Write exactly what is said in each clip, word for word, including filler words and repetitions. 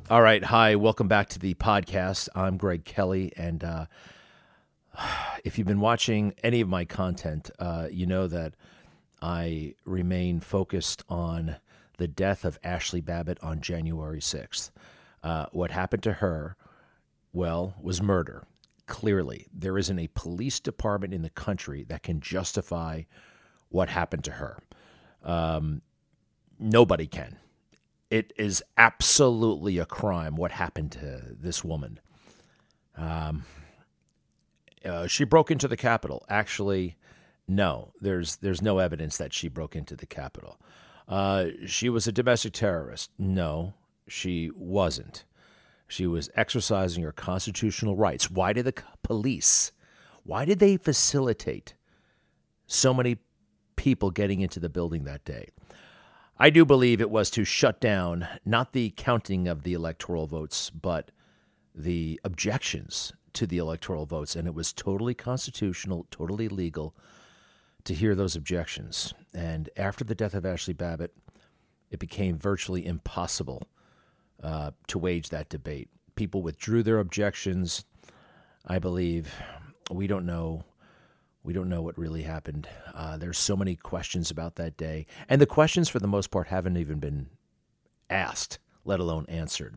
All right. Hi. Welcome back to the podcast. I'm Greg Kelly. And uh, if you've been watching any of my content, uh, you know that I remain focused on the death of Ashley Babbitt on January sixth. Uh, what happened to her, well, was murder. Clearly, there isn't a police department in the country that can justify what happened to her. Um, nobody can. It is absolutely a crime what happened to this woman. Um, uh, she broke into the Capitol. Actually, no, there's there's no evidence that she broke into the Capitol. Uh, she was a domestic terrorist. No, she wasn't. She was exercising her constitutional rights. Why did the police, why did they facilitate so many people getting into the building that day? I do believe it was to shut down not the counting of the electoral votes, but the objections to the electoral votes. And it was totally constitutional, totally legal to hear those objections. And after the death of Ashley Babbitt, it became virtually impossible uh, to wage that debate. People withdrew their objections. I believe we don't know. We don't know what really happened. Uh, there's so many questions about that day. And the questions, for the most part, haven't even been asked, let alone answered.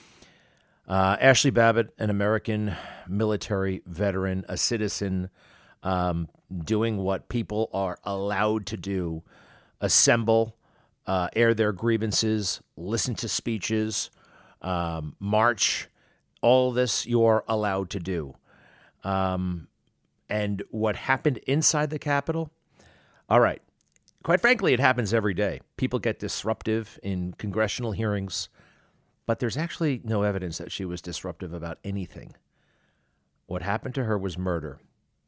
Uh, Ashley Babbitt, an American military veteran, a citizen, um, doing what people are allowed to do, assemble, uh, air their grievances, listen to speeches, um, march. All this you're allowed to do. Um And what happened inside the Capitol? All right. Quite frankly, it happens every day. People get disruptive in congressional hearings, but there's actually no evidence that she was disruptive about anything. What happened to her was murder.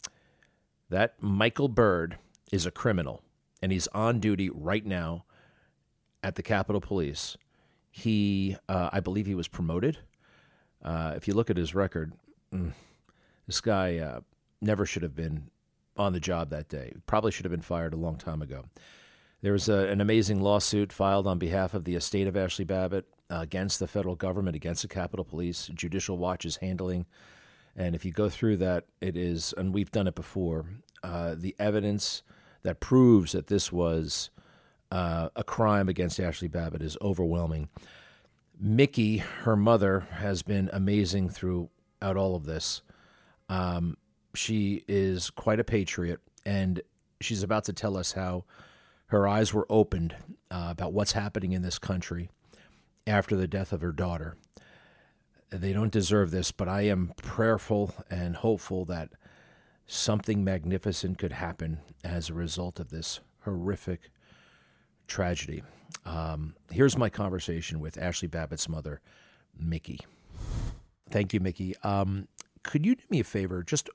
That Michael Byrd is a criminal, and he's on duty right now at the Capitol Police. He, uh, I believe he was promoted. Uh, if you look at his record, mm, this guy... Uh, never should have been on the job that day. Probably should have been fired a long time ago. There was a, an amazing lawsuit filed on behalf of the estate of Ashley Babbitt uh, against the federal government, against the Capitol Police. Judicial Watch is handling. And if you go through that, it is, and we've done it before, uh, the evidence that proves that this was uh, a crime against Ashley Babbitt is overwhelming. Mickey, her mother, has been amazing throughout all of this. Um, She is quite a patriot, and she's about to tell us how her eyes were opened uh, about what's happening in this country after the death of her daughter. They don't deserve this, but I am prayerful and hopeful that something magnificent could happen as a result of this horrific tragedy. Um, here's my conversation with Ashley Babbitt's mother, Mickey. Thank you, Mickey. Um, could you do me a favor? Just,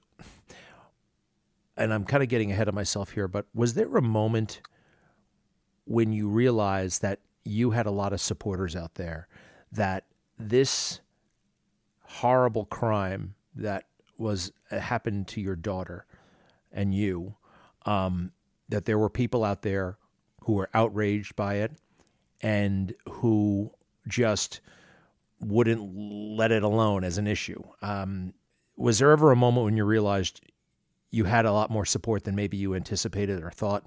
and I'm kind of getting ahead of myself here, but was there a moment when you realized that you had a lot of supporters out there, that this horrible crime that was happened to your daughter and you, um, that there were people out there who were outraged by it and who just wouldn't let it alone as an issue? Um, was there ever a moment when you realized you had a lot more support than maybe you anticipated or thought?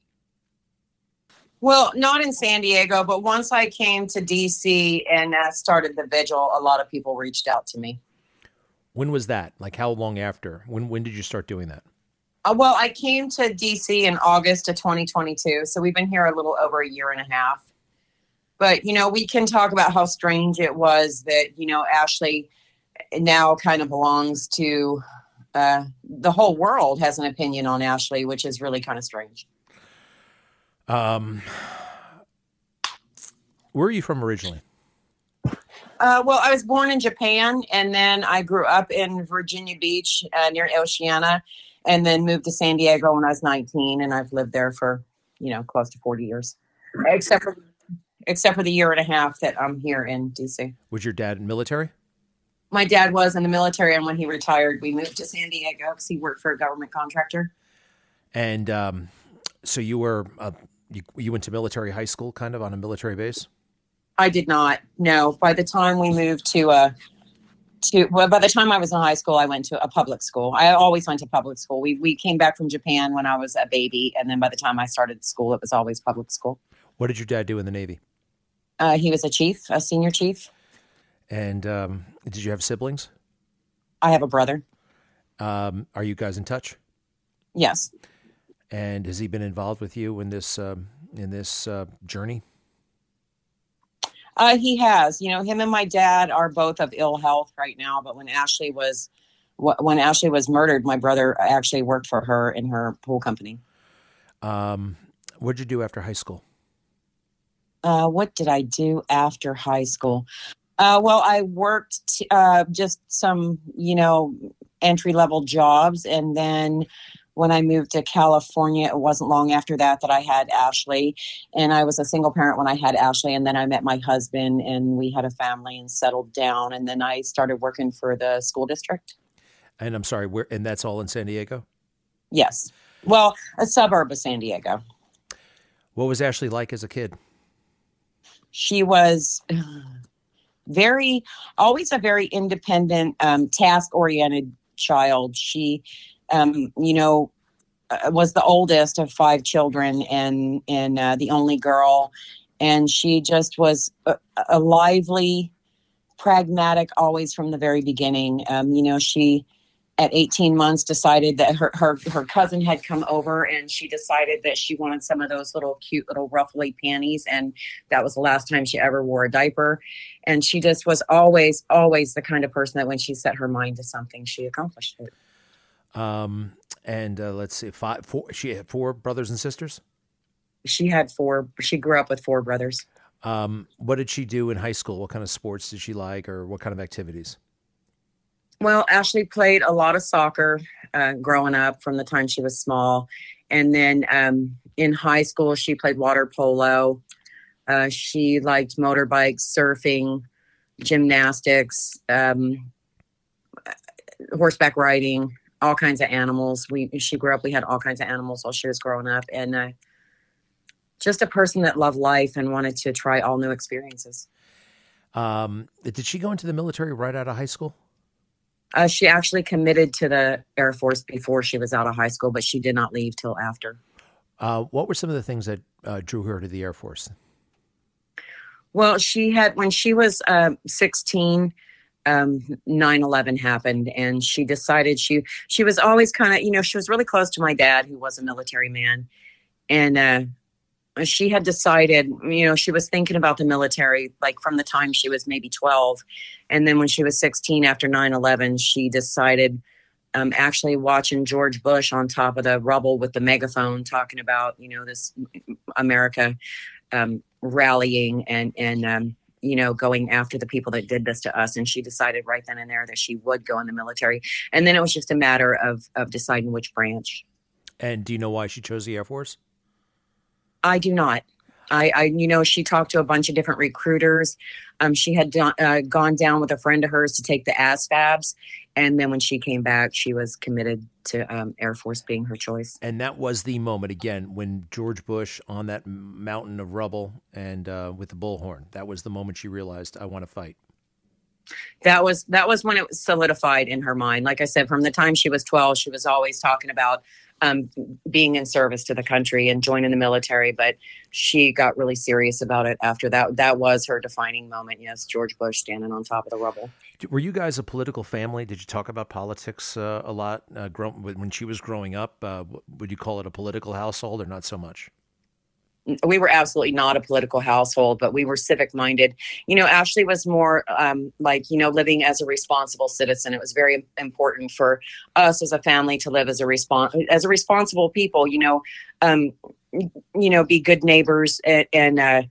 Well, not in San Diego, but once I came to D C and uh, started the vigil, a lot of people reached out to me. When was that? Like how long after? When when did you start doing that? Uh, well, I came to D C in August of twenty twenty-two, so we've been here a little over a year and a half. But, you know, we can talk about how strange it was that, you know, Ashley now kind of belongs to uh, the whole world has an opinion on Ashley, which is really kind of strange. Um, where are you from originally? Uh, well, I was born in Japan, and then I grew up in Virginia Beach uh, near Oceana, and then moved to San Diego when I was nineteen, and I've lived there for, you know, close to forty years, except for except for the year and a half that I'm here in D C. Was your dad military? My dad was in the military, and when he retired, we moved to San Diego because he worked for a government contractor. And um, so you were uh, you, you went to military high school, kind of on a military base? I did not. No. By the time we moved to uh to well, by the time I was in high school, I went to a public school. I always went to public school. We we came back from Japan when I was a baby, and then by the time I started school, it was always public school. What did your dad do in the Navy? Uh, he was a chief, a senior chief. And um, did you have siblings? I have a brother. Um, are you guys in touch? Yes. And has he been involved with you in this um, in this uh, journey? Uh, he has. You know, him and my dad are both of ill health right now. But when Ashley was when Ashley was murdered, my brother actually worked for her in her pool company. Um, what did you do after high school? Uh, what did I do after high school? Uh, well, I worked t- uh, just some, you know, entry level jobs, and then when I moved to California, it wasn't long after that that I had Ashley, and I was a single parent when I had Ashley, and then I met my husband, and we had a family and settled down, and then I started working for the school district. And I'm sorry, where? And that's all in San Diego? Yes. Well, a suburb of San Diego. What was Ashley like as a kid? She was very, always a very independent, um, task-oriented child. She Um, you know, uh, was the oldest of five children and and uh, the only girl, and she just was a, a lively, pragmatic, always from the very beginning. Um, you know, she at eighteen months decided that her, her her cousin had come over, and she decided that she wanted some of those little cute little ruffly panties, and that was the last time she ever wore a diaper. And she just was always always the kind of person that when she set her mind to something, she accomplished it. Um, and uh, let's see, five, four. She had four brothers and sisters. She had four. She grew up with four brothers. Um, what did she do in high school? What kind of sports did she like, or what kind of activities? Well, Ashley played a lot of soccer uh, growing up from the time she was small, and then um, in high school she played water polo. Uh, she liked motorbikes, surfing, gymnastics, um, horseback riding. All kinds of animals. We she grew up. We had all kinds of animals while she was growing up, and uh, just a person that loved life and wanted to try all new experiences. Um, did she go into the military right out of high school? Uh, she actually committed to the Air Force before she was out of high school, but she did not leave till after. Uh, what were some of the things that uh, drew her to the Air Force? Well, she had when she was uh, sixteen. Um, nine eleven happened, and she decided she she was always kind of, you know, she was really close to my dad, who was a military man, and uh, she had decided, you know, she was thinking about the military like from the time she was maybe twelve, and then when she was sixteen after nine eleven, she decided, um, actually watching George Bush on top of the rubble with the megaphone talking about, you know, this America um, rallying and and um, you know, going after the people that did this to us. And she decided right then and there that she would go in the military. And then it was just a matter of, of deciding which branch. And do you know why she chose the Air Force? I do not. I, I you know, she talked to a bunch of different recruiters. Um, she had done, uh, gone down with a friend of hers to take the ASVABs. And then when she came back, she was committed to um, Air Force being her choice. And that was the moment, again, when George Bush on that mountain of rubble and uh, with the bullhorn, that was the moment she realized, I want to fight. That was that was when it was solidified in her mind. Like I said, from the time she was twelve, she was always talking about um, being in service to the country and joining the military. But she got really serious about it after that. That was her defining moment. Yes, George Bush standing on top of the rubble. Were you guys a political family? Did you talk about politics uh, a lot uh, grow- when she was growing up? Uh, would you call it a political household or not so much? We were absolutely not a political household, but we were civic minded. You know, Ashley was more um, like, you know, living as a responsible citizen. It was very important for us as a family to live as a respons- as a responsible people, you know, um, you know, be good neighbors and, and uh,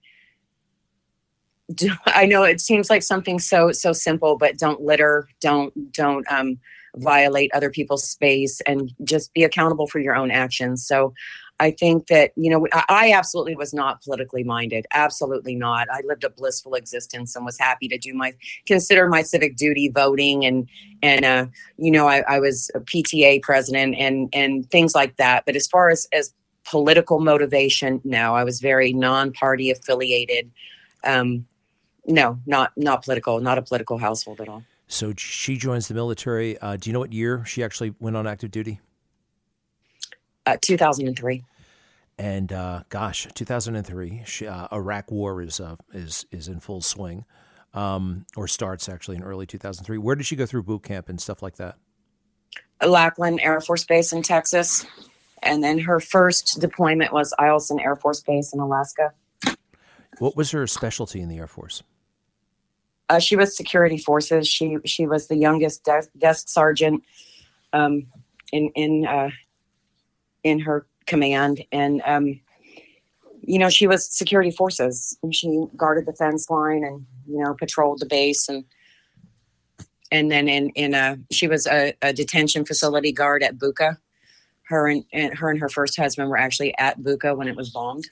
do, I know it seems like something so, so simple, but don't litter, don't, don't um, violate other people's space, and just be accountable for your own actions. So I think that, you know, I absolutely was not politically minded. Absolutely not. I lived a blissful existence and was happy to do my, consider my civic duty voting. And, and, uh, you know, I, I was a P T A president and, and things like that. But as far as, as political motivation, no, I was very non-party affiliated. Um, No, not not political, not a political household at all. So she joins the military. Uh, do you know what year she actually went on active duty? Uh, two thousand three. And uh, gosh, two thousand three, she, uh, Iraq War is uh, is is in full swing, um, or starts actually in early two thousand three. Where did she go through boot camp and stuff like that? Lackland Air Force Base in Texas. And then her first deployment was Eielson Air Force Base in Alaska. What was her specialty in the Air Force? Uh, she was security forces. She she was the youngest desk, desk sergeant um, in in uh, in her command, and um, you know, she was security forces. She guarded the fence line and, you know, patrolled the base, and and then in in a she was a, a detention facility guard at Bucha. Her and, and her and her first husband were actually at Bucha when it was bombed.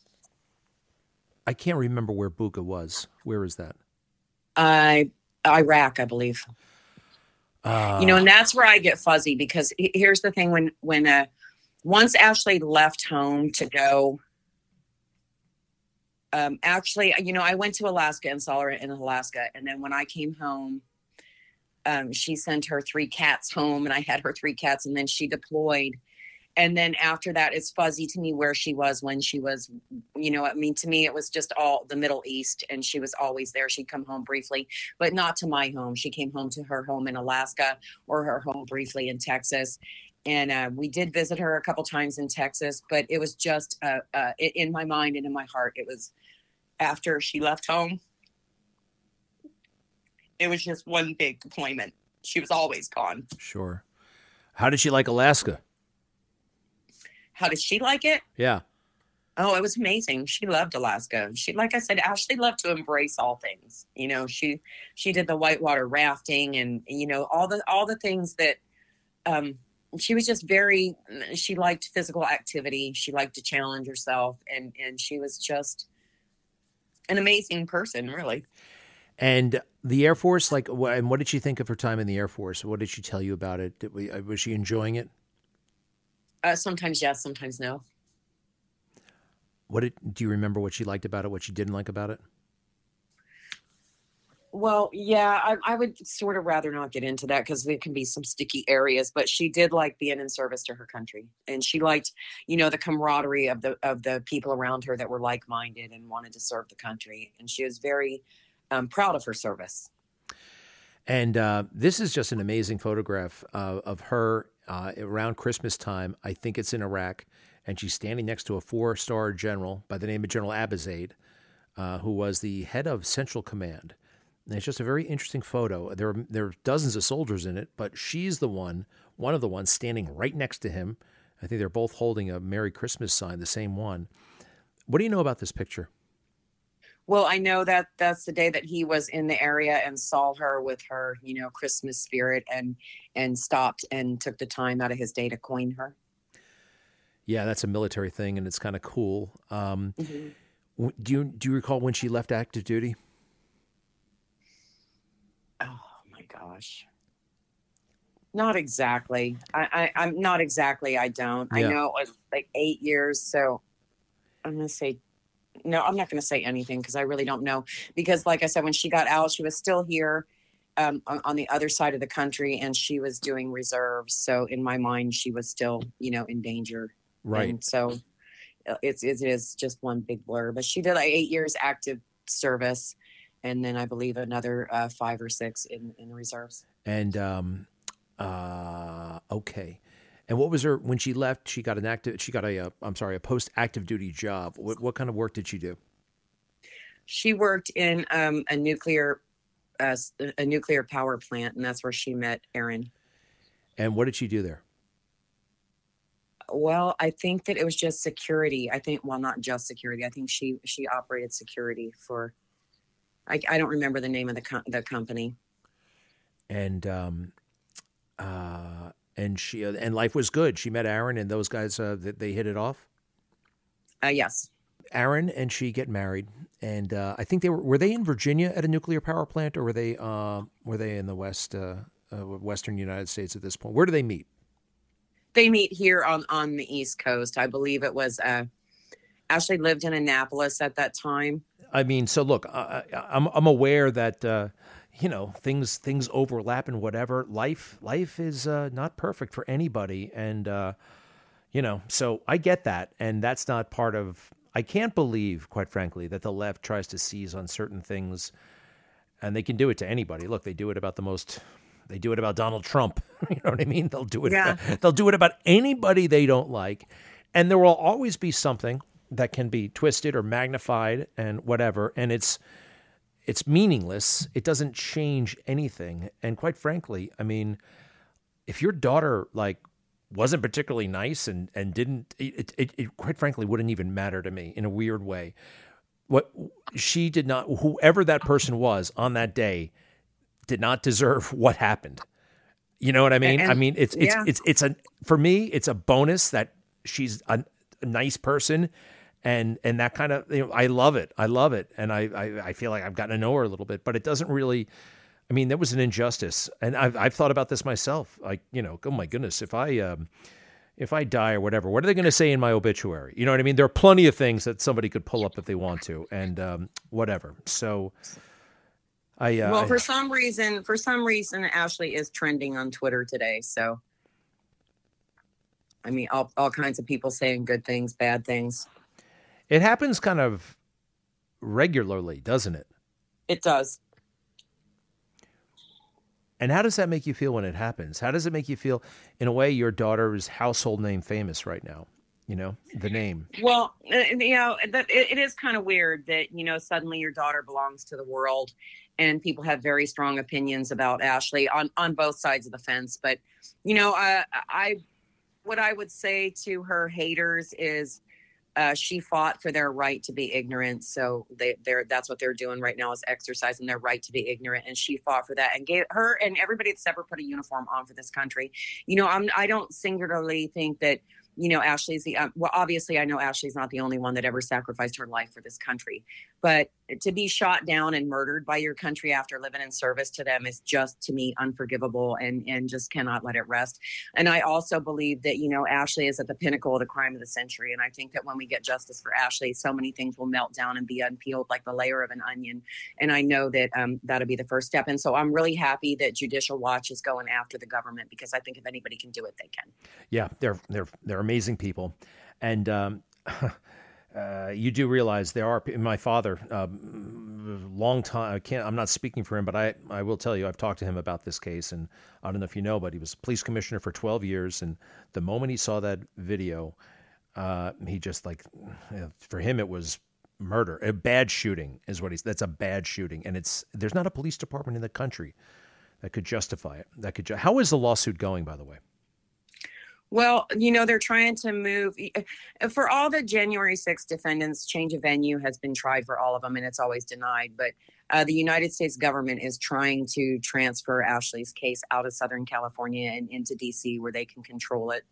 I can't remember where Bucha was. Where is that? Uh, Iraq, I believe. Uh, you know, and that's where I get fuzzy, because here's the thing: when when uh, once Ashley left home to go, um, actually, you know, I went to Alaska and saw her in Alaska, and then when I came home, um, she sent her three cats home, and I had her three cats, and then she deployed. And then after that, it's fuzzy to me where she was when she was, you know, I mean, to me, it was just all the Middle East, and she was always there. She'd come home briefly, but not to my home. She came home to her home in Alaska, or her home briefly in Texas. And uh, we did visit her a couple times in Texas, but it was just uh, uh, in my mind and in my heart. It was after she left home. It was just one big deployment. She was always gone. Sure. How did she like Alaska? How did she like it? Yeah. Oh, it was amazing. She loved Alaska. She, like I said, Ashley loved to embrace all things. You know, she she did the whitewater rafting, and, you know, all the all the things that um, she was just very. She liked physical activity. She liked to challenge herself, and and she was just an amazing person, really. And the Air Force, like, and what did she think of her time in the Air Force? What did she tell you about it? Did we, was she enjoying it? Uh, sometimes yes, sometimes no. What did, do you remember what she liked about it, what she didn't like about it? Well, yeah, I, I would sort of rather not get into that, because there can be some sticky areas, but she did like being in service to her country. And she liked, you know, the camaraderie of the, of the people around her that were like-minded and wanted to serve the country. And she was very um, proud of her service. And uh, this is just an amazing photograph uh, of her uh, around Christmas time. I think it's in Iraq, and she's standing next to a four-star general by the name of General Abizaid, uh, who was the head of Central Command. And it's just a very interesting photo. There are, there are dozens of soldiers in it, but she's the one, one of the ones standing right next to him. I think they're both holding a Merry Christmas sign, the same one. What do you know about this picture? Well, I know that that's the day that he was in the area and saw her with her, you know, Christmas spirit, and and stopped and took the time out of his day to coin her. Yeah, that's a military thing, and it's kind of cool. Um, Mm-hmm. Do you do you recall when she left active duty? Oh my gosh, not exactly. I, I I'm not exactly. I don't. Yeah. I know it was like eight years. So I'm gonna say. No, I'm not going to say anything, because I really don't know. Because like I said, when she got out, she was still here um, on, on the other side of the country, and she was doing reserves. So in my mind, she was still, you know, in danger. Right. And so it's, it is just one big blur. But she did like eight years active service, and then I believe another uh, five or six in, in the reserves. And, um, uh, okay. And what was her, when she left, she got an active, she got a, uh, I'm sorry, a post-active duty job. What, what kind of work did she do? She worked in um, a nuclear, uh, a nuclear power plant, and that's where she met Aaron. And what did she do there? Well, I think that it was just security. I think, well, not just security. I think she, she operated security for, I, I don't remember the name of the com- the company. And, um, uh, And she uh, and life was good. She met Aaron, and those guys uh, they, they hit it off. Uh, yes. Aaron and she get married, and uh, I think they were were they in Virginia at a nuclear power plant, or were they uh, were they in the west uh, uh, western United States at this point? Where do they meet? They meet here on, on the East Coast. I believe it was. Uh, Ashley lived in Annapolis at that time. I mean, so look, I, I'm I'm aware that uh, you know things things overlap and whatever. Life life is uh, not perfect for anybody, and uh, you know, so I get that, and that's not part of. I can't believe, quite frankly, that the left tries to seize on certain things, and they can do it to anybody. Look, they do it about the most. They do it about Donald Trump. You know what I mean? They'll do it. Yeah. About, they'll do it about anybody they don't like, and there will always be something that can be twisted or magnified and whatever, and it's it's meaningless. It doesn't change anything. And quite frankly, I mean, if your daughter like wasn't particularly nice and and didn't, it, it, it quite frankly wouldn't even matter to me in a weird way. What she did not, whoever that person was on that day, did not deserve what happened. You know what I mean? And, I mean, it's it's yeah. it's it's a for me, it's a bonus that she's a, a nice person. And and that kind of, you know, I love it. I love it. And I, I, I feel like I've gotten to know her a little bit, but it doesn't really, I mean, there was an injustice. And I've, I've thought about this myself. Like, you know, oh my goodness, if I, um, if I die or whatever, what are they going to say in my obituary? You know what I mean? There are plenty of things that somebody could pull up if they want to, and um, whatever. So I, uh, well, for I, some reason, for some reason, Ashley is trending on Twitter today. So, I mean, all, all kinds of people saying good things, bad things. it happens kind of regularly, doesn't it? It does. And how does that make you feel when it happens? How does it make you feel? In a way, your daughter is household name famous right now. You know, the name. Well, you know, that it, it is kind of weird that, you know, suddenly your daughter belongs to the world and people have very strong opinions about Ashley on, on both sides of the fence. But, you know, I, I what I would say to her haters is, Uh, she fought for their right to be ignorant. So they, they're, that's what they're doing right now, is exercising their right to be ignorant. And she fought for that and gave her and everybody that's ever put a uniform on for this country. You know, I'm, I don't singularly think that, you know, Ashley's the, um, well, obviously I know Ashley's not the only one that ever sacrificed her life for this country, but to be shot down and murdered by your country after living in service to them is just, to me, unforgivable, and, and just cannot let it rest. And I also believe that, you know, Ashley is at the pinnacle of the crime of the century. And I think that when we get justice for Ashley, so many things will melt down and be unpeeled like the layer of an onion. And I know that um, that'll be the first step. And so I'm really happy that Judicial Watch is going after the government, because I think if anybody can do it, they can. Yeah, they're they're they're amazing people, and um, uh, you do realize there are. My father, um, long time. I can't. I'm not speaking for him, but I I will tell you, I've talked to him about this case, and I don't know if you know, but he was police commissioner for twelve years, and the moment he saw that video, uh, he just like, you know, for him it was murder, a bad shooting is what he's. That's a bad shooting, and it's there's not a police department in the country that could justify it. That could. Ju- How is the lawsuit going, by the way? Well, you know, they're trying to move for all the January sixth defendants. Change of venue has been tried for all of them, and it's always denied. But uh, the United States government is trying to transfer Ashley's case out of Southern California and into D C, where they can control it.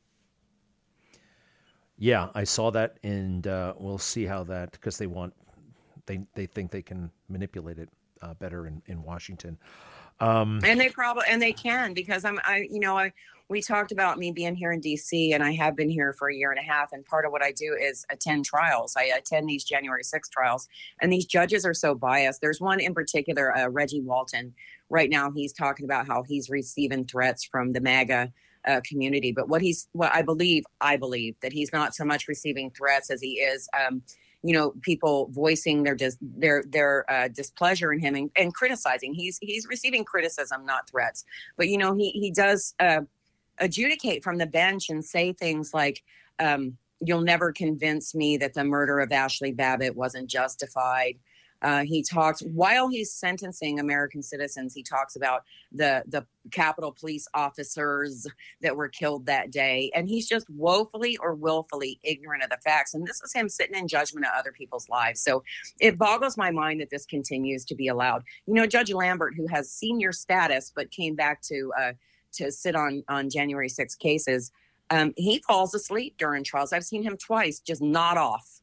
Yeah, I saw that, and uh, we'll see how that, because they want, they they think they can manipulate it uh, better in in Washington, um, and they probably and they can, because I'm I you know I. We talked about me being here in D C, and I have been here for a year and a half. And part of what I do is attend trials. I attend these January sixth trials, and these judges are so biased. There's one in particular, uh, Reggie Walton. Right now, he's talking about how he's receiving threats from the MAGA uh, community. But what he's, what I believe, I believe that he's not so much receiving threats as he is, um, you know, people voicing their dis, their their uh, displeasure in him and, and criticizing. He's he's receiving criticism, not threats. But you know, he he does. Uh, adjudicate from the bench and say things like, um, you'll never convince me that the murder of Ashley Babbitt wasn't justified. Uh, he talks, while he's sentencing American citizens, he talks about the, the Capitol Police officers that were killed that day. And he's just woefully or willfully ignorant of the facts. And this is him sitting in judgment of other people's lives. So it boggles my mind that this continues to be allowed. You know, Judge Lambert, who has senior status, but came back to, uh, to sit on, on January sixth cases, um, he falls asleep during trials. I've seen him twice just nod off.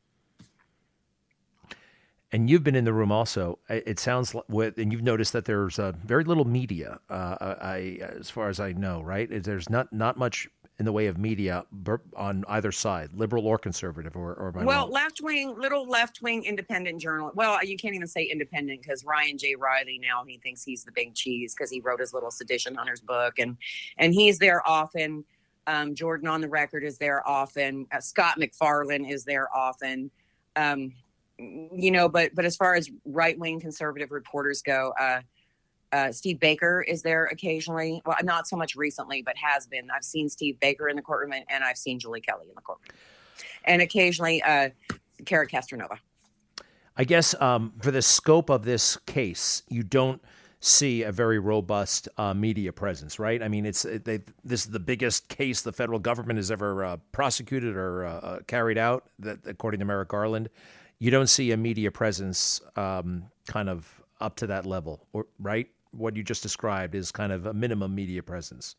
And you've been in the room also. It sounds like, with, and you've noticed that there's uh, very little media, uh, I, as far as I know, right? There's not not much in the way of media on either side, liberal or conservative, or, or am I well, wrong? left wing, little left wing independent journal. Well, you can't even say independent because Ryan J. Riley now he thinks he's the big cheese because he wrote his little Sedition Hunters book, and and he's there often. Um, Jordan on the Record is there often. Uh, Scott McFarlane is there often. Um, you know, but but as far as right wing conservative reporters go, uh, uh, Steve Baker is there occasionally. Well, not so much recently, but has been. I've seen Steve Baker in the courtroom, and, and I've seen Julie Kelly in the courtroom, and occasionally uh, Cara Castronova. I guess um, for the scope of this case, you don't see a very robust uh, media presence, right? I mean, it's they, this is the biggest case the federal government has ever uh, prosecuted or uh, carried out, that, according to Merrick Garland. You don't see a media presence um, kind of up to that level, or right? What you just described is kind of a minimum media presence.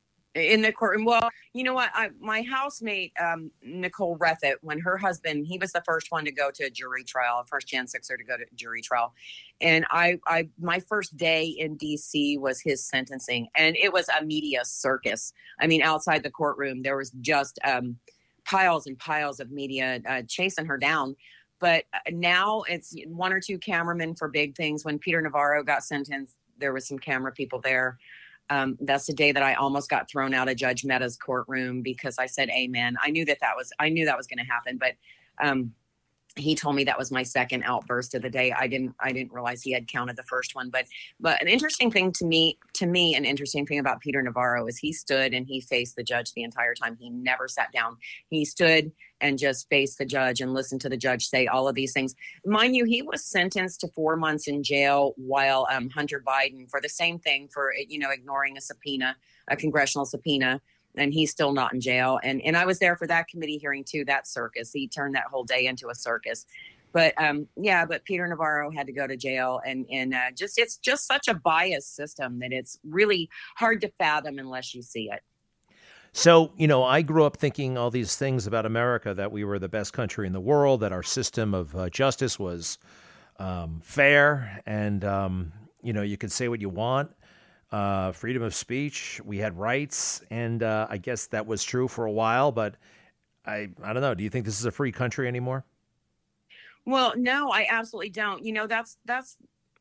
In the courtroom. Well, you know what? I, my housemate, um, Nicole Rethett, when her husband, he was the first one to go to a jury trial, first Jan sixer to go to jury trial. And I, I, my first day in D C was his sentencing, and it was a media circus. I mean, outside the courtroom, there was just um, piles and piles of media uh, chasing her down. But now it's one or two cameramen for big things. When Peter Navarro got sentenced, there was some camera people there. Um, that's the day that I almost got thrown out of Judge Mehta's courtroom because I said amen. I knew that that was, I knew that was going to happen, but um, he told me that was my second outburst of the day. I didn't, I didn't realize he had counted the first one, but, but an interesting thing to me, to me, an interesting thing about Peter Navarro is he stood and he faced the judge the entire time. He never sat down. He stood and just faced the judge and listened to the judge say all of these things. Mind you, he was sentenced to four months in jail while um, Hunter Biden for the same thing, for, you know, ignoring a subpoena, a congressional subpoena, and he's still not in jail. And and I was there for that committee hearing too, that circus. He turned that whole day into a circus. But um, yeah, but Peter Navarro had to go to jail, and and uh, just it's just such a biased system that it's really hard to fathom unless you see it. So, you know, I grew up thinking all these things about America, that we were the best country in the world, that our system of uh, justice was um, fair, and, um, you know, you could say what you want, uh, freedom of speech, we had rights, and uh, I guess that was true for a while, but I, I don't know. Do you think this is a free country anymore? Well, no, I absolutely don't. You know, that's, that's,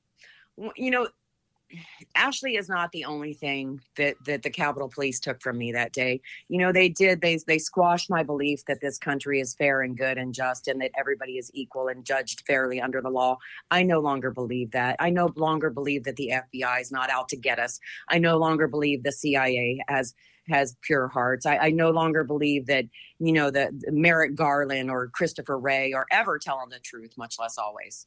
you know, Ashley is not the only thing that, that the Capitol Police took from me that day. You know, they did, they, they squashed my belief that this country is fair and good and just, and that everybody is equal and judged fairly under the law. I no longer believe that. I no longer believe that the F B I is not out to get us. I no longer believe the C I A has has pure hearts. I, I no longer believe that, you know, the, the Merrick Garland or Christopher Wray are ever telling the truth, much less always.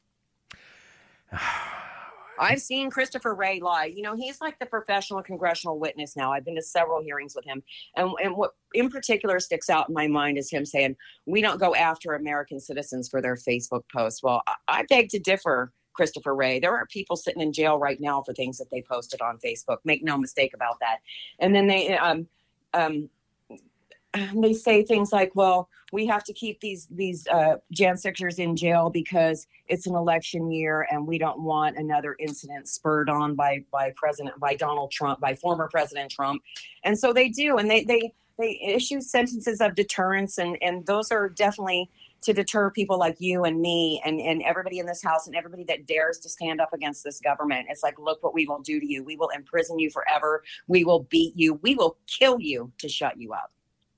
I've seen Christopher Wray lie. You know, he's like the professional congressional witness now. I've been to several hearings with him. And, and what in particular sticks out in my mind is him saying, we don't go after American citizens for their Facebook posts. Well, I, I beg to differ, Christopher Wray. There are people sitting in jail right now for things that they posted on Facebook. Make no mistake about that. And then they, um, um, they say things like, well, we have to keep these these uh, Jan sixers in jail because it's an election year and we don't want another incident spurred on by by President, by Donald Trump, by former President Trump. And so they do. And they they they issue sentences of deterrence. And, and those are definitely to deter people like you and me and, and everybody in this house and everybody that dares to stand up against this government. It's like, look what we will do to you. We will imprison you forever. We will beat you. We will kill you to shut you up.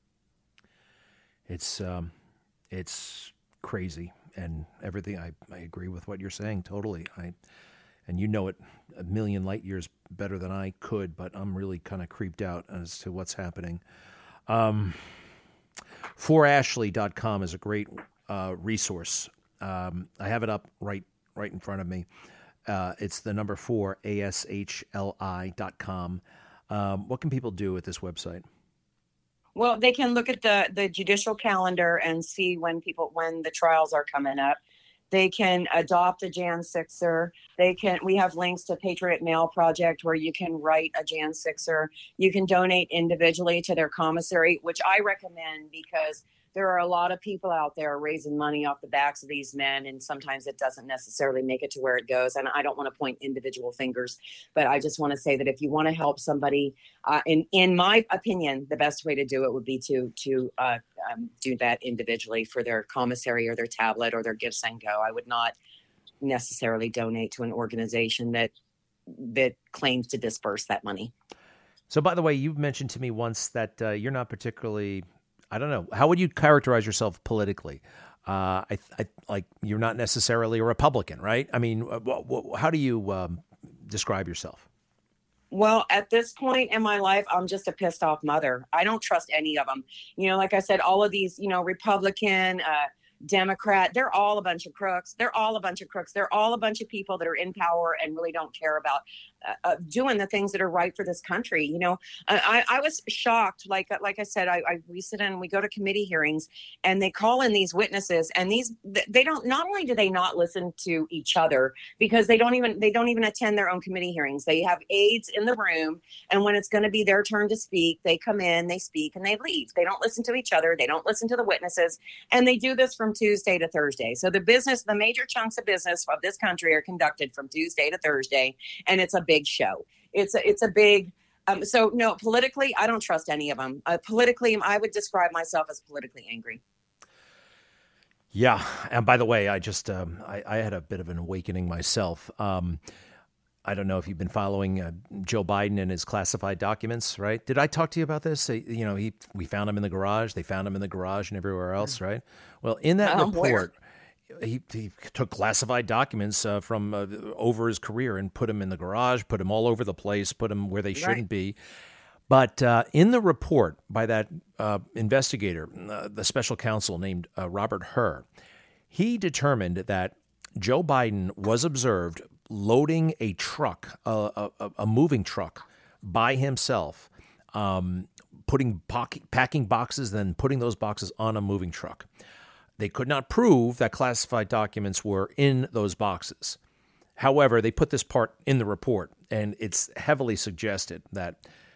It's um, it's crazy, and everything. I, I agree with what you're saying totally. I and you know it a million light years better than I could, but I'm really kind of creeped out as to what's happening. Um, for ashley dot com is a great uh, resource. Um, I have it up right right in front of me. Uh, it's the number four A S H L I dot com. Um, what can people do at this website? Well, they can look at the, the judicial calendar and see when people when the trials are coming up. They can adopt a Jan sixer. They can. We have links to Patriot Mail Project where you can write a Jan sixer. You can donate individually to their commissary, which I recommend because there are a lot of people out there raising money off the backs of these men, and sometimes it doesn't necessarily make it to where it goes. And I don't want to point individual fingers, but I just want to say that if you want to help somebody, uh, in in my opinion, the best way to do it would be to to uh, um, do that individually for their commissary or their tablet or their Give Send Go. I would not necessarily donate to an organization that that claims to disperse that money. So, by the way, you mentioned to me once that uh, you're not particularly, I don't know, how would you characterize yourself politically? Uh, I, I like you're not necessarily a Republican, right? I mean, wh- wh- how do you um, describe yourself? Well, at this point in my life, I'm just a pissed off mother. I don't trust any of them. You know, like I said, all of these, you know, Republican, uh, Democrat, they're all a bunch of crooks. They're all a bunch of crooks. They're all a bunch of people that are in power and really don't care about uh, uh, doing the things that are right for this country. You know, I, I was shocked. Like, like I said, I, I we sit in, we go to committee hearings, and they call in these witnesses, and these they don't. Not only do they not listen to each other, because they don't even they don't even attend their own committee hearings. They have aides in the room, and when it's going to be their turn to speak, they come in, they speak, and they leave. They don't listen to each other. They don't listen to the witnesses, and they do this from Tuesday to Thursday. So the business, the major chunks of business of this country are conducted from Tuesday to Thursday, and it's a big show. It's a, it's a big, um, so no, politically, I don't trust any of them. Uh, politically, I would describe myself as politically angry. Yeah. And by the way, I just, um, I, I had a bit of an awakening myself. Um, I don't know if you've been following uh, Joe Biden and his classified documents, right? Did I talk to you about this? He, you know, he we found him in the garage. They found him in the garage and everywhere else, right? Well, in that Um, report, he, he took classified documents uh, from uh, over his career and put them in the garage, put them all over the place, put them where they shouldn't Right. be. But uh, in the report by that uh, investigator, uh, the special counsel named uh, Robert Hur, he determined that Joe Biden was observed loading a truck, a, a, a moving truck, by himself, um, putting packing boxes, then putting those boxes on a moving truck. They could not prove that classified documents were in those boxes. However, they put this part in the report, and it's heavily suggested that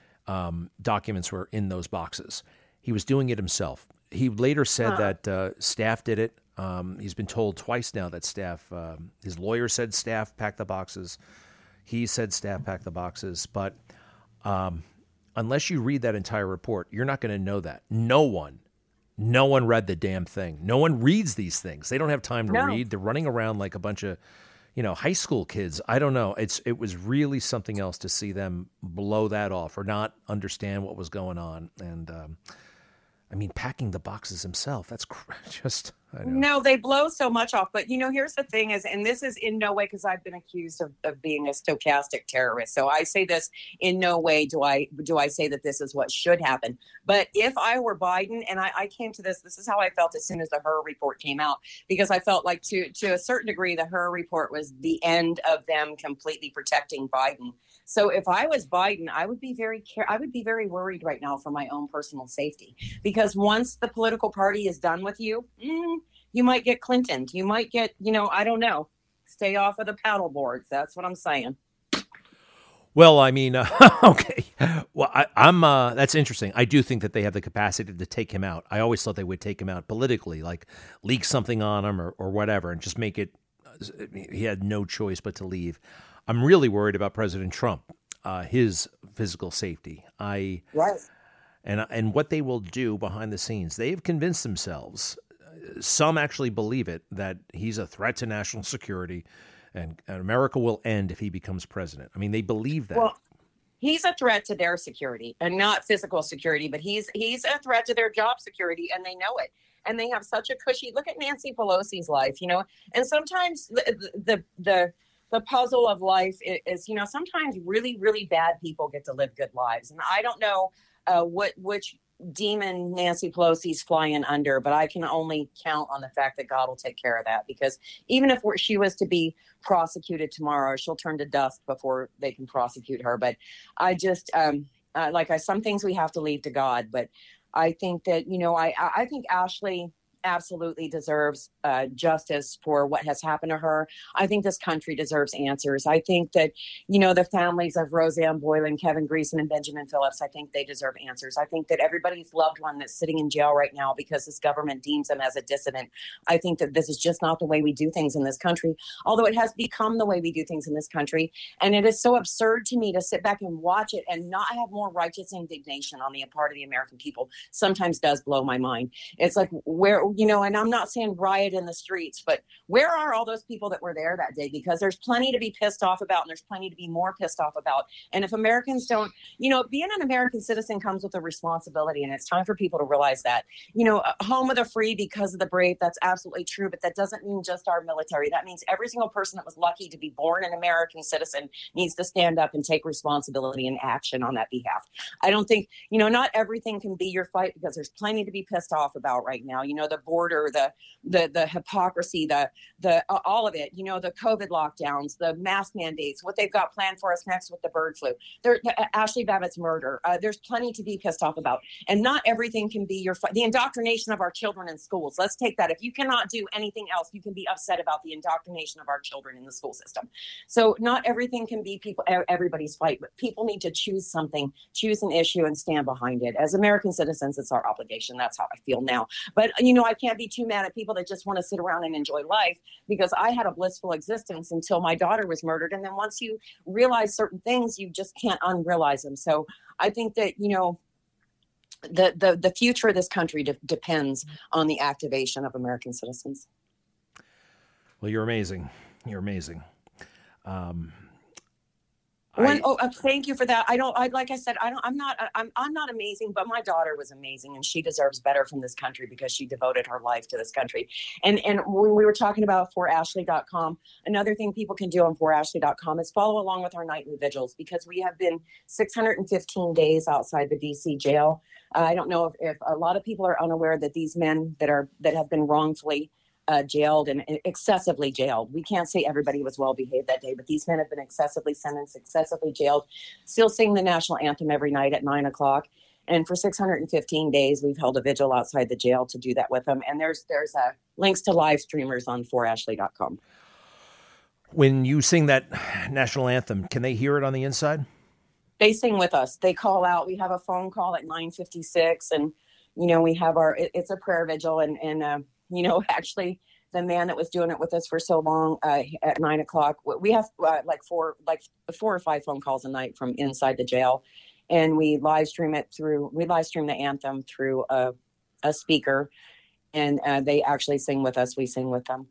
um, documents were in those boxes. He was doing it himself. He later said Huh. that uh, staff did it. Um, he's been told twice now that staff, um, his lawyer said staff packed the boxes. He said staff packed the boxes. But um, unless you read that entire report, you're not going to know that. No one, no one read the damn thing. No one reads these things. They don't have time to No. read. They're running around like a bunch of, you know, high school kids. I don't know. It's It was really something else to see them blow that off or not understand what was going on. And um, I mean, packing the boxes himself, that's cr- just... I know. No, they blow so much off. But, you know, here's the thing is, and this is in no way because I've been accused of, of being a stochastic terrorist. So I say this in no way do I do I say that this is what should happen. But if I were Biden, and I, I came to this, this is how I felt as soon as the Hur report came out, because I felt like to, to a certain degree, the Hur report was the end of them completely protecting Biden. So if I was Biden, I would be very care- I would be very worried right now for my own personal safety, because once the political party is done with you, mm, you might get Clinton. You might get, you know, I don't know. Stay off of the paddle boards. That's what I'm saying. Well, I mean, uh, okay. Well, I, I'm. Uh, that's interesting. I do think that they have the capacity to take him out. I always thought they would take him out politically, like leak something on him or, or whatever, and just make it. He had no choice but to leave. I'm really worried about President Trump, uh, his physical safety. I Right. and and what they will do behind the scenes. They have convinced themselves. Some actually believe it, that he's a threat to national security and, and America will end if he becomes president. I mean, they believe that. Well, he's a threat to their security, and not physical security, but he's he's a threat to their job security, and they know it. And they have such a cushy look at Nancy Pelosi's life, you know. And sometimes the the the, the puzzle of life is, is, you know, sometimes really, really bad people get to live good lives. And I don't know uh, what which demon Nancy Pelosi's flying under, but I can only count on the fact that God will take care of that, because even if she was to be prosecuted tomorrow, she'll turn to dust before they can prosecute her. But I just, um, uh, like I, some things we have to leave to God, but I think that, you know, I, I think Ashley, absolutely deserves uh, justice for what has happened to her. I think this country deserves answers. I think that, you know, the families of Roseanne Boylan, Kevin Greason, and Benjamin Phillips, I think they deserve answers. I think that everybody's loved one that's sitting in jail right now because this government deems them as a dissident. I think that this is just not the way we do things in this country, although it has become the way we do things in this country. And it is so absurd to me to sit back and watch it and not have more righteous indignation on the part of the American people. Sometimes does blow my mind. It's like, where, you know, and I'm not saying riot in the streets, but where are all those people that were there that day? Because there's plenty to be pissed off about, and there's plenty to be more pissed off about. And if Americans don't, you know, being an American citizen comes with a responsibility, and it's time for people to realize that. You know, home of the free because of the brave, that's absolutely true, but that doesn't mean just our military. That means every single person that was lucky to be born an American citizen needs to stand up and take responsibility and action on that behalf. I don't think, you know, not everything can be your fight, because there's plenty to be pissed off about right now. You know, the border, the the the hypocrisy, the the uh, all of it. You know, the COVID lockdowns, the mask mandates, what they've got planned for us next with the bird flu. There, uh, Ashley Babbitt's murder. Uh, there's plenty to be pissed off about, and not everything can be your fight. The indoctrination of our children in schools. Let's take that. If you cannot do anything else, you can be upset about the indoctrination of our children in the school system. So not everything can be people everybody's fight, but people need to choose something, choose an issue, and stand behind it. As American citizens, it's our obligation. That's how I feel now. But, you know, I can't be too mad at people that just want to sit around and enjoy life, because I had a blissful existence until my daughter was murdered. And then once you realize certain things, you just can't unrealize them. So I think that, you know, the the, the future of this country de- depends on the activation of American citizens. Well, you're amazing. You're amazing. Um, One, I, oh, uh, thank you for that. I don't, I, like I said, I don't, I'm not, I'm, I'm not amazing, but my daughter was amazing, and she deserves better from this country because she devoted her life to this country. And, and when we were talking about for ashley dot com, another thing people can do on for ashley dot com is follow along with our nightly vigils, because we have been six hundred fifteen days outside the D C jail. Uh, I don't know if, if a lot of people are unaware that these men that are, that have been wrongfully Uh, jailed and excessively jailed. We can't say everybody was well behaved that day, but these men have been excessively sentenced, excessively jailed, still sing the national anthem every night at nine o'clock. And for six hundred fifteen days, we've held a vigil outside the jail to do that with them. And there's there's uh, links to live streamers on for ashley dot com. When you sing that national anthem, can they hear it on the inside? They sing with us. They call out. We have a phone call at nine fifty-six, and you know we have our. It, it's a prayer vigil, and and. Uh, You know, actually, the man that was doing it with us for so long uh, at nine o'clock, we have uh, like four, like four or five phone calls a night from inside the jail, and we live stream it through. We live stream the anthem through a, a speaker, and uh, they actually sing with us. We sing with them.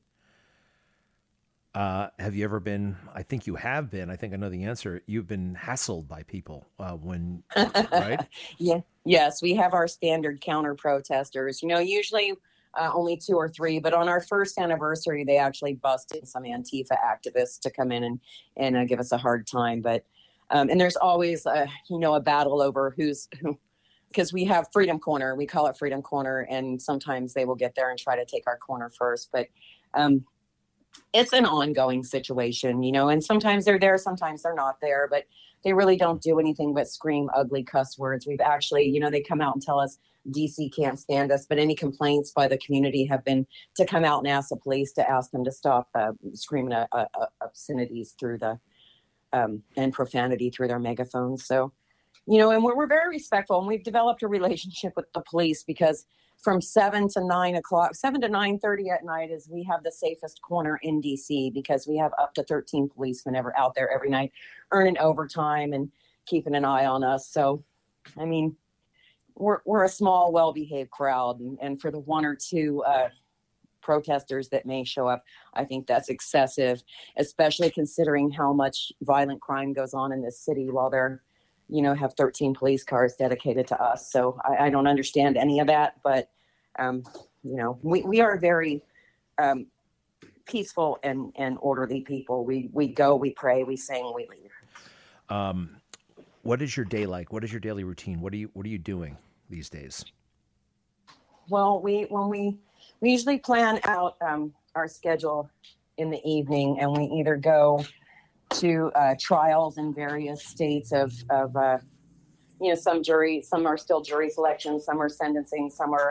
Uh, have you ever been? I think you have been. I think I know the answer. You've been hassled by people uh, when, right? Yeah. Yes, we have our standard counter protesters. You know, usually. Uh, only two or three, but on our first anniversary, they actually busted some Antifa activists to come in and and uh, give us a hard time. But um, and there's always uh, you know a battle over who's who, because we have Freedom Corner, we call it Freedom Corner, and sometimes they will get there and try to take our corner first. But um, it's an ongoing situation, you know, and sometimes they're there, sometimes they're not there, but they really don't do anything but scream ugly cuss words. We've actually, you know, they come out and tell us D C can't stand us, but any complaints by the community have been to come out and ask the police to ask them to stop uh, screaming uh, uh, obscenities through the um, and profanity through their megaphones. So, you know, and we're, we're very respectful, and we've developed a relationship with the police, because from seven to nine o'clock, seven to nine thirty at night is we have the safest corner in D C, because we have up to thirteen policemen ever out there every night earning overtime and keeping an eye on us. So, I mean, we're we're a small, well-behaved crowd, and, and for the one or two uh, protesters that may show up, I think that's excessive, especially considering how much violent crime goes on in this city while they're, you know, have thirteen police cars dedicated to us. So I, I don't understand any of that, but um, you know, we, we are very um, peaceful and, and orderly people. We we go, we pray, we sing, we leave. Um, what is your day like? What is your daily routine? What are you What are you doing these days? Well, we when we we usually plan out um, our schedule in the evening, and we either go to uh, trials in various states of of uh, you know some jury, some are still jury selection, some are sentencing, some are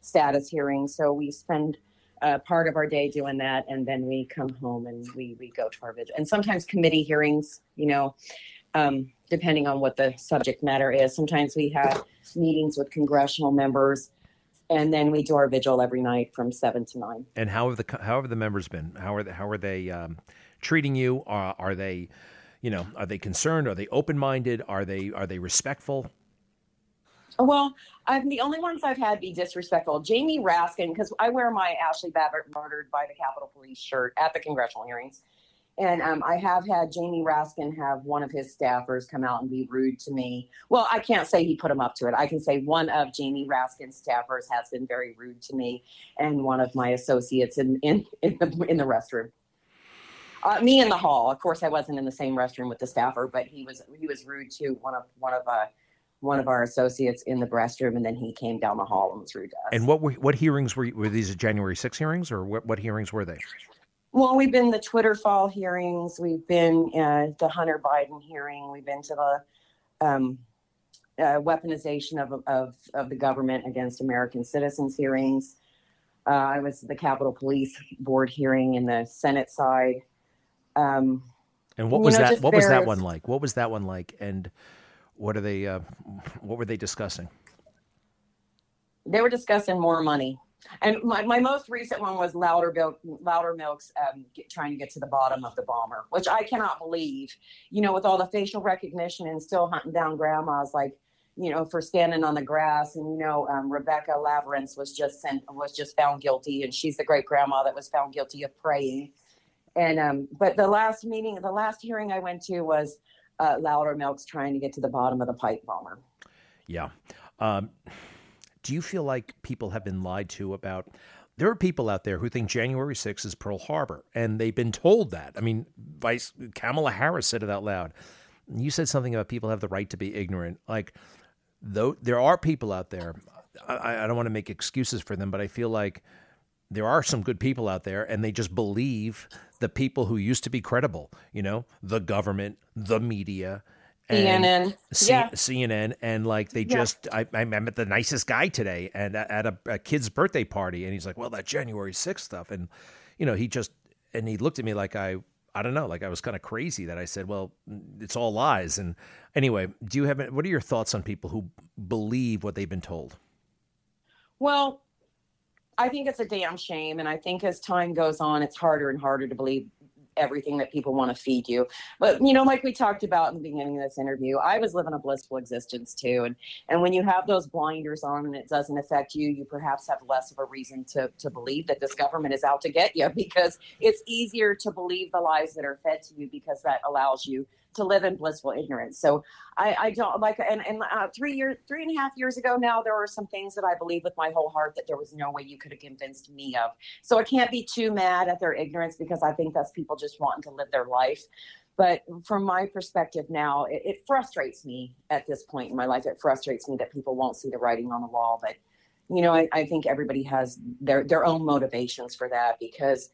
status hearings. So we spend uh, part of our day doing that, and then we come home and we we go to our vigil. And sometimes committee hearings, you know, um, depending on what the subject matter is. Sometimes we have meetings with congressional members, and then we do our vigil every night from seven to nine. And how have the how have the members been? How are they, how are they um, treating you? Are, are they, you know, are they concerned? Are they open-minded? Are they are they respectful? Well, I'm the only ones I've had be disrespectful. Jamie Raskin, because I wear my Ashley Babbitt Murdered by the Capitol Police shirt at the congressional hearings. And um, I have had Jamie Raskin have one of his staffers come out and be rude to me. Well, I can't say he put him up to it. I can say one of Jamie Raskin's staffers has been very rude to me, and one of my associates in in in the, in the restroom. Uh, me in the hall. Of course, I wasn't in the same restroom with the staffer, but he was he was rude to one of one of uh, one of our associates in the restroom, and then he came down the hall and was rude to us. And what were what hearings were were these? January sixth hearings, or what what hearings were they? Well, we've been the Twitter fall hearings. We've been uh, the Hunter Biden hearing. We've been to the um, uh, weaponization of, of of the government against American citizens hearings. Uh, I was at the Capitol Police Board hearing in the Senate side. Um, and what was you know, that? What was that various... one like? What was that one like? And what are they? Uh, what were they discussing? They were discussing more money. And my, my most recent one was Loudermilk, Loudermilk's um, get, trying to get to the bottom of the bomber, which I cannot believe, you know, with all the facial recognition and still hunting down grandmas, like, you know, for standing on the grass. And, you know, um, Rebecca Laverance was just sent, was just found guilty, and she's the great grandma that was found guilty of praying. And um, but the last meeting, the last hearing I went to was uh, Loudermilk's trying to get to the bottom of the pipe bomber. Yeah. Um, Do you feel like people have been lied to about? There are people out there who think January sixth is Pearl Harbor, and they've been told that. I mean, Vice Kamala Harris said it out loud. You said something about people have the right to be ignorant. Like, though, there are people out there. I, I don't want to make excuses for them, but I feel like there are some good people out there, and they just believe the people who used to be credible. You know, the government, the media. C N N, C- yeah. C N N, and like they yeah. just, I, I met the nicest guy today, and at a, a kid's birthday party, and he's like, "Well, that January sixth stuff," and you know, he just, and he looked at me like I, I don't know, like I was kind of crazy that I said, "Well, it's all lies." And anyway, do you have, what are your thoughts on people who believe what they've been told? Well, I think it's a damn shame, and I think as time goes on, it's harder and harder to believe everything that people want to feed you. But, you know, like we talked about in the beginning of this interview, I was living a blissful existence too. And and when you have those blinders on and it doesn't affect you, you perhaps have less of a reason to, to believe that this government is out to get you, because it's easier to believe the lies that are fed to you, because that allows you to live in blissful ignorance. So I, I don't like, and, and uh, three years, three and a half years ago now, there were some things that I believe with my whole heart that there was no way you could have convinced me of. So I can't be too mad at their ignorance, because I think that's people just wanting to live their life. But from my perspective now, it, it frustrates me at this point in my life. It frustrates me that people won't see the writing on the wall. But, you know, I, I think everybody has their, their own motivations for that, because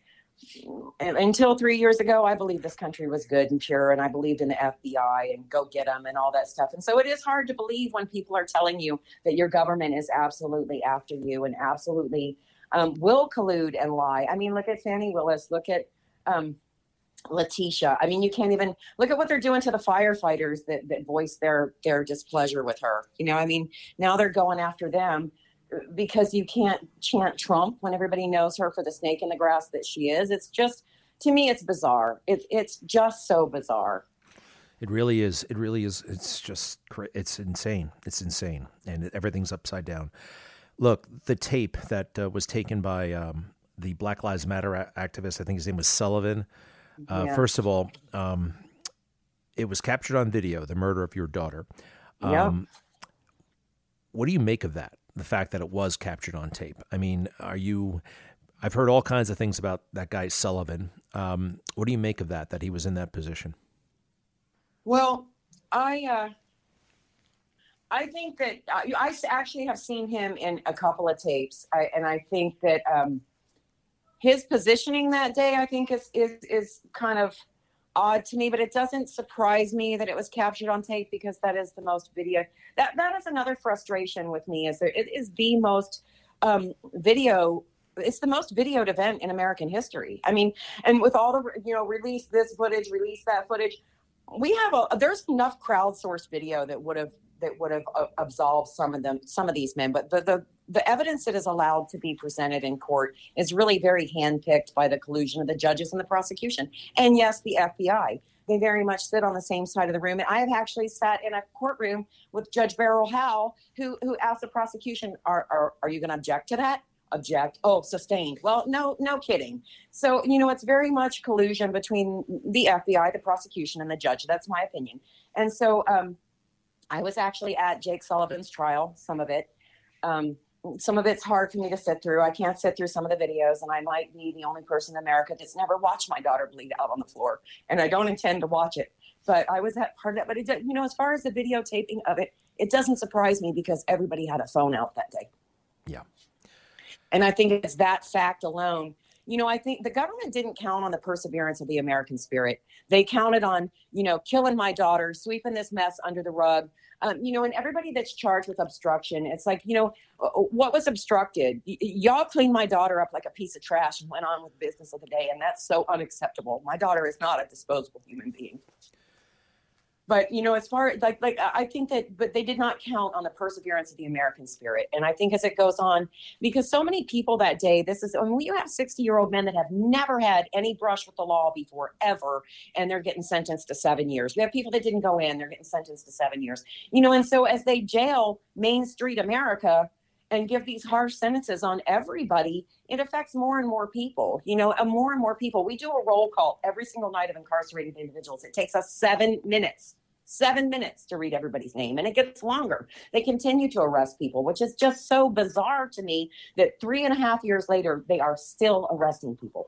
until three years ago, I believed this country was good and pure, and I believed in the F B I and go get them and all that stuff. And so it is hard to believe when people are telling you that your government is absolutely after you and absolutely um, will collude and lie. I mean, look at Fannie Willis, look at um, Letitia. I mean, you can't even look at what they're doing to the firefighters that, that voice their, their displeasure with her. You know, I mean, now they're going after them because you can't chant Trump when everybody knows her for the snake in the grass that she is. It's just, to me, it's bizarre. It's it's just so bizarre. It really is. It really is. It's just, it's insane. It's insane. And everything's upside down. Look, the tape that uh, was taken by um, the Black Lives Matter activist, I think his name was Sullivan. Uh, yeah. First of all, um, it was captured on video, the murder of your daughter. Um, yep. What do you make of that? The fact that it was captured on tape. I mean, are you, I've heard all kinds of things about that guy Sullivan. Um, what do you make of that, that he was in that position? Well, I, uh, I think that I, I actually have seen him in a couple of tapes. I, and I think that um, his positioning that day, I think is, is, is kind of odd to me, but it doesn't surprise me that it was captured on tape, because that is the most video. That that is another frustration with me, is that it is the most um, video. It's the most videoed event in American history. I mean, and with all the, you know, release this footage, release that footage, we have a, there's enough crowdsourced video that would have, that would have uh, absolved some of them, some of these men. But the, the, the evidence that is allowed to be presented in court is really very handpicked by the collusion of the judges and the prosecution. And yes, the F B I. They very much sit on the same side of the room. And I have actually sat in a courtroom with Judge Beryl Howell, who who asked the prosecution, are, are, are you going to object to that? Object. Oh, sustained. Well, no, no kidding. So, you know, it's very much collusion between the F B I, the prosecution, and the judge. That's my opinion. And so um, I was actually at Jake Sullivan's trial, some of it. Um, some of it's hard for me to sit through. I can't sit through some of the videos, and I might be the only person in America that's never watched my daughter bleed out on the floor, and I don't intend to watch it. But I was at part of that. But, it, you know, as far as the videotaping of it, it doesn't surprise me because everybody had a phone out that day. Yeah. And I think it's that fact alone. You know, I think the government didn't count on the perseverance of the American spirit. They counted on, you know, killing my daughter, sweeping this mess under the rug. Um, you know, and everybody that's charged with obstruction, it's like, you know, what was obstructed? Y- y'all cleaned my daughter up like a piece of trash and went on with the business of the day. And that's so unacceptable. My daughter is not a disposable human being. But, you know, as far like, like I think that, but they did not count on the perseverance of the American spirit. And I think as it goes on, because so many people that day, this is, I mean, you have sixty year old men that have never had any brush with the law before ever, and they're getting sentenced to seven years. You have people that didn't go in, they're getting sentenced to seven years, you know, and so as they jail Main Street America and give these harsh sentences on everybody, it affects more and more people, you know, and more and more people. We do a roll call every single night of incarcerated individuals. It takes us seven minutes, seven minutes to read everybody's name, and it gets longer. They continue to arrest people, which is just so bizarre to me that three and a half years later, they are still arresting people.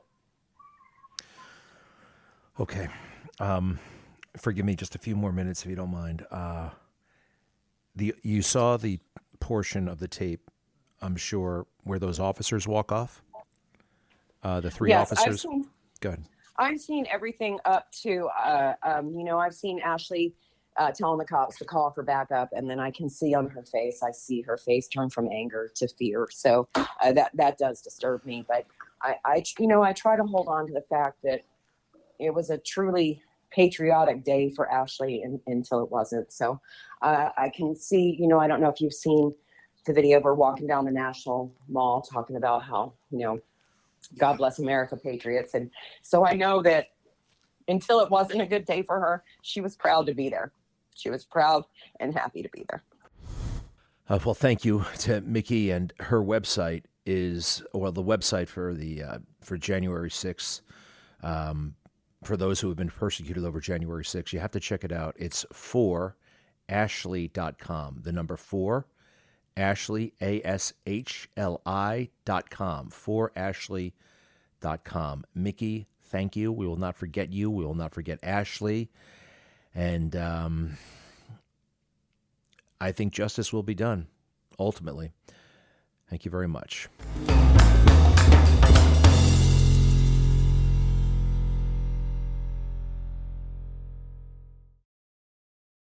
Okay. Um, forgive me just a few more minutes if you don't mind. Uh, the you saw the portion of the tape, I'm sure, where those officers walk off? Uh, the three yes, officers? I've seen, Go ahead. I've seen everything up to, uh, um, you know, I've seen Ashley uh, telling the cops to call for backup, and then I can see on her face, I see her face turn from anger to fear. So uh, that, that does disturb me. But I, I, you know, I try to hold on to the fact that it was a truly patriotic day for Ashley in, until it wasn't. So uh, I can see, you know, I don't know if you've seen the video of her walking down the National Mall talking about how, you know, God bless America, patriots. And so I know that until it wasn't a good day for her, she was proud to be there. She was proud and happy to be there. Uh, well, thank you to Mickey, and her website is, well, the website for the uh, for January sixth. Um, for those who have been persecuted over January sixth, you have to check it out. It's for ashley dot com. The number four, Ashley, A S H L I dot com, for ashley dot com. Mickey, thank you. We will not forget you. We will not forget Ashley. And um, I think justice will be done, ultimately. Thank you very much.